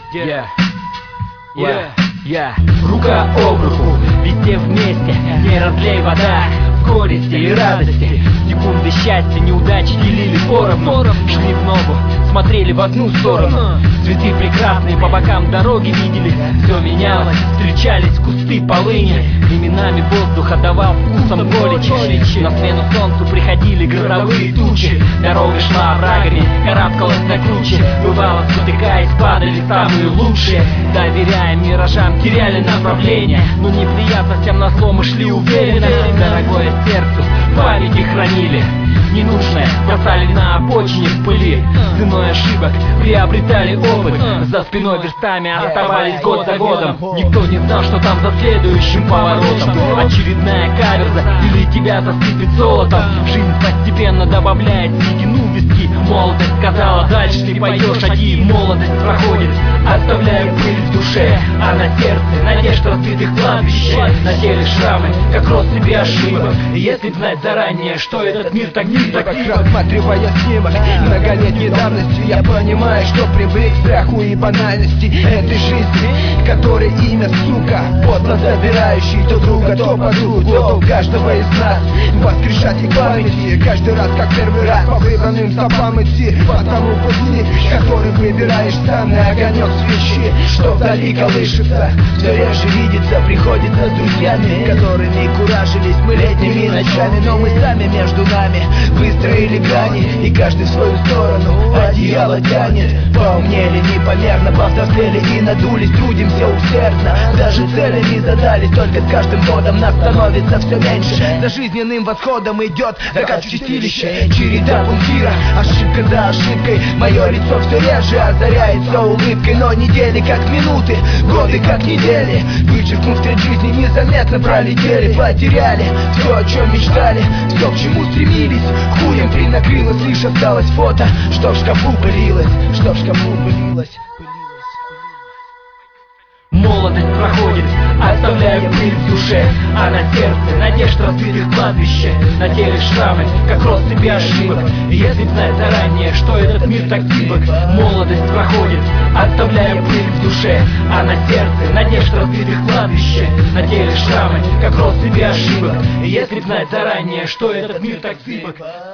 Рука об руку, везде вместе, не разлей вода. Горести и радости, секунды счастья, неудачи делили поровну. Шли в ногу, смотрели в одну сторону. Цветы прекрасные по бокам дороги видели. Все менялось, встречались кусты полыни. Временами воздух отдавал вкусом горечи. На смену солнцу приходили грозовые тучи. Дорога шла оврагами, карабкалась на круче. Бывало, спотыкаясь, падали самые лучшие. Доверяя миражам, теряли направление. Но неприятностям назло мы шли уверенно. Дорогое сердцу памяти хранили. Ненужное бросали на обочине в пыли. Ценой ошибок приобретали опыт. За спиной верстами оставались год за годом. Никто не знал, что там за следующим поворотом. Очередная каверза или тебя засыпет золотом. Жизнь постепенно добавляет седину в виски. Молодость сказала, дальше не пойдешь один. Молодость проходит, оставляя пыль в душе. А на сердце надежда разбитых кладбищ. На теле шрамы, как россыпи ошибок. Если б знать заранее, что этот мир так низок. Рассматривая снимок многолетней давности, я понимаю, что привык к страху и банальности этой жизни, которой имя, сука, подло забирающий то друга, то подругу. Долг каждого из нас воскрешать их памяти. Каждый раз, как первый раз, по выбранным стопам идти по тому пути, который выбираешь сам. На огонек свечи, что вдали колышется, все реже видится, приходится с друзьями, которыми куражились мы летними ночами. Но мы сами между нами выстроили грани, и каждый в свою сторону одеяло тянет. Поумнели непомерно, повзрослели и надулись. Трудимся усердно, даже цели не задались. Только с каждым годом нас становится все меньше. За жизненным восходом идет закат чистилища. Череда пунктира, ошибка за ошибкой. Мое лицо все реже озаряется улыбкой. Но недели как минуты, годы как недели, вычеркнув треть жизни, незаметно пролетели. Потеряли все, о чем мечтали, все, к чему стремились. Хуем принакрылось, лишь осталось фото, что в шкафу пылилось, что в шкафу пылилось. Молодость проходит, оставляя пыль в душе. А на сердце надежд разбитых кладбище. На теле шрамы, как россыпи ошибок. Если б знать заранее, что этот мир так гибок. Молодость проходит, оставляя пыль в душе. А на сердце надежд разбитых кладбище. На теле шрамы, как россыпи ошибок. Если б знать заранее, что этот мир так гибок.